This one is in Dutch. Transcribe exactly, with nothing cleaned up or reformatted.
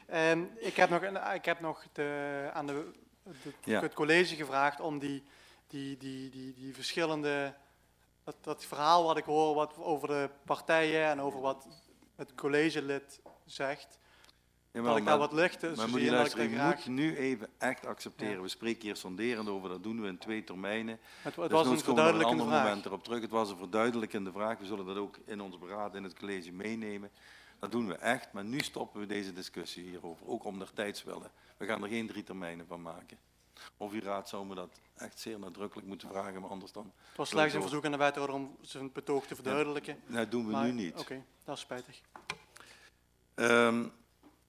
Um, ik heb nog, een, ik heb nog de, aan de, de, Ja. het college gevraagd om die, die, die, die, die verschillende... Dat, dat verhaal wat ik hoor wat over de partijen en over wat het collegelid zegt... Jawel, dat ik daar maar, wat licht tussen maar zie moet je en dat ik luisteren, daar je graag... moet nu even echt accepteren. Ja. We spreken hier sonderend over, dat doen we in twee termijnen. Het, het Dus was een komen we op een verduidelijkende ander vraag. moment erop terug. Het was een verduidelijkende vraag. We zullen dat ook in ons beraad in het college meenemen. Dat doen we echt, maar nu stoppen we deze discussie hierover. Ook om der tijds willen. We gaan er geen drie termijnen van maken. Of uw raad zou me dat echt zeer nadrukkelijk moeten vragen, maar anders dan... Het was slechts een verzoek aan de wethouder om zijn betoog te verduidelijken. Ja, dat doen we maar, nu niet. Oké, okay, dat is spijtig. Um,